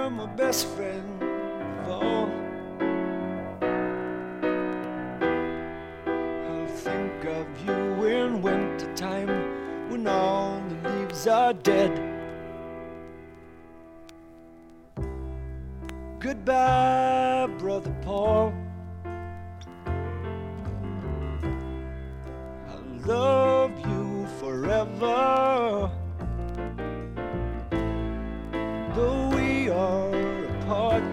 were my best friend of all. I'll think of you in winter time when all the leaves are dead. Goodbye, Brother Paul. I'll love you forever. Though we are apart,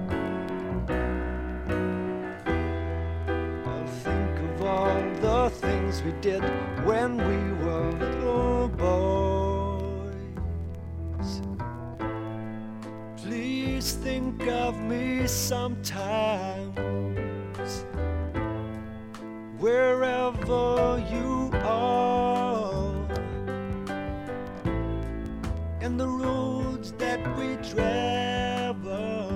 I'll think of all the things we did when we were little boys. Please think of me sometimes, wherever you are, and the roads that we travel,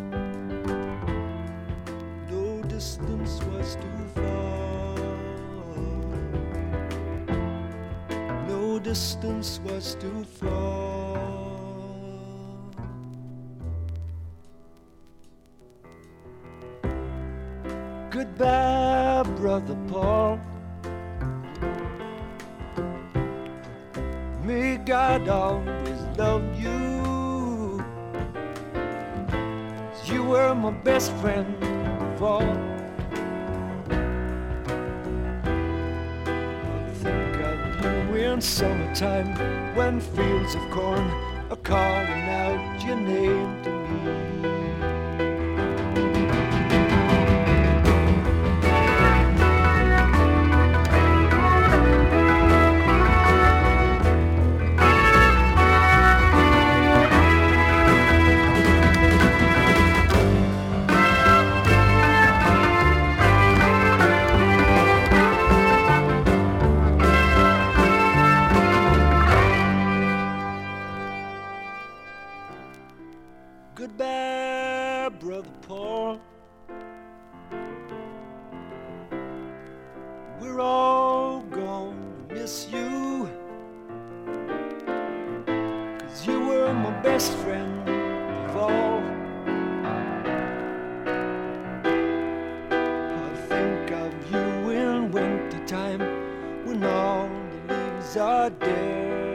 no distance was too far, no distance was too far. Goodbye, Brother Paul. May God always love you. You were my best friend of all. I'll think of you in summertime when fields of corn are calling out your name to me. Goodbye, Brother Paul. We're all gonna miss you, 'cause you were my best friend of all. I'll think of you in winter time when all the leaves are dead.